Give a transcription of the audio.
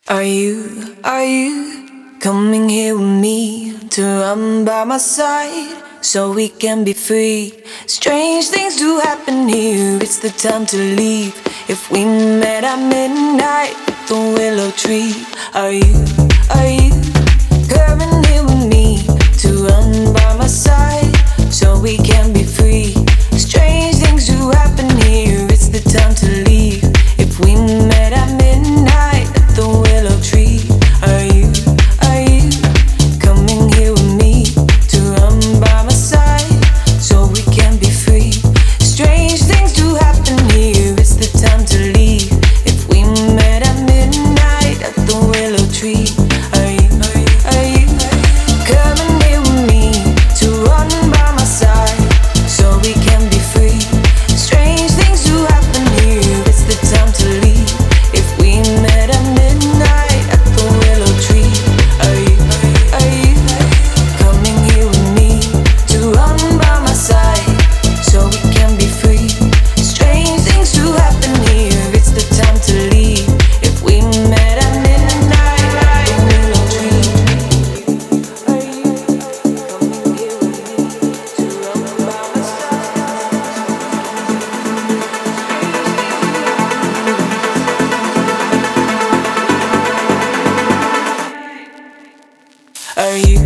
Are you coming here with me to run by my side so we can be free? Strange things do happen here, it's the time to leave. If we met at midnight at the willow tree, are you coming here with me to run by my side so we can be free? Strange things do happen here, it's the time to leave. If we met at midnight at the willow tree, are you coming here with me to run by my side so we can be free? Strange things do happen here, it's the time to leave. If we met at midnight at the willow tree, are you coming here with me to run by my side so we can be free? Strange things do happen here, it's the time to leave. If we met at midnight at the willow tree, are you coming here with me to run by my side so we can be free? Strange things do happen here, it's the time to leave. If we met at midnight at the willow tree, are you coming here with me to run by my side? Are you